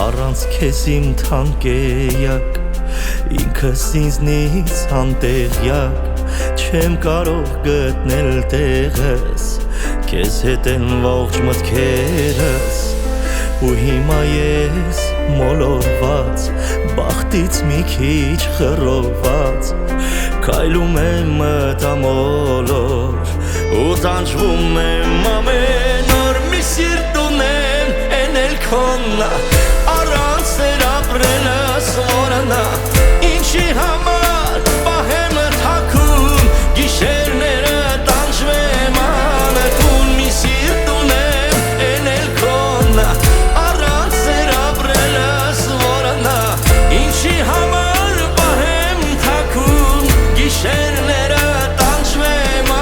Առանց քեզ իմ թանկեյակ ինքս ինձնից անտեղյակ չեմ կարող գտնել տեղս քեզ հետ են ողջ մտքերս ու հիմա ես մոլորված բախտից մի քիչ խռոված քայլում եմ մտամոլոր ու տանջվում եմ ամեն օր մի սիրտ ունեմ են էլ քոննա առանց էր ապրելս որնա ինչի համար պահեմ թաքուն գիշերները տանջվեմ անտուն մի սիրտ ունեմ են էլ քոննա առանց էր ապրելս որնա ինչի համար պահեմ թաքուն գիշերները տանջվեմ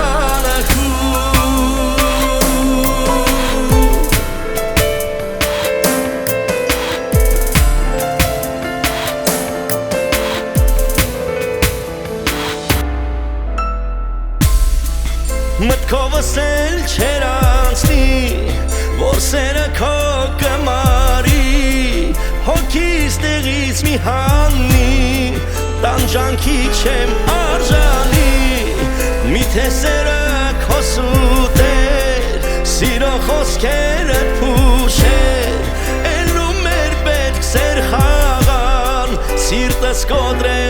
Մտքովս էլ չեր անցնի որ սերը քո կմարի հոգիս տեղից մի հանի տանջանքի չեմ արժանի միթե սերը քո սուտեր սիրո խոսքերդ փուշեր ելնում էր պետք սեր խաղան սիրտս կոտրել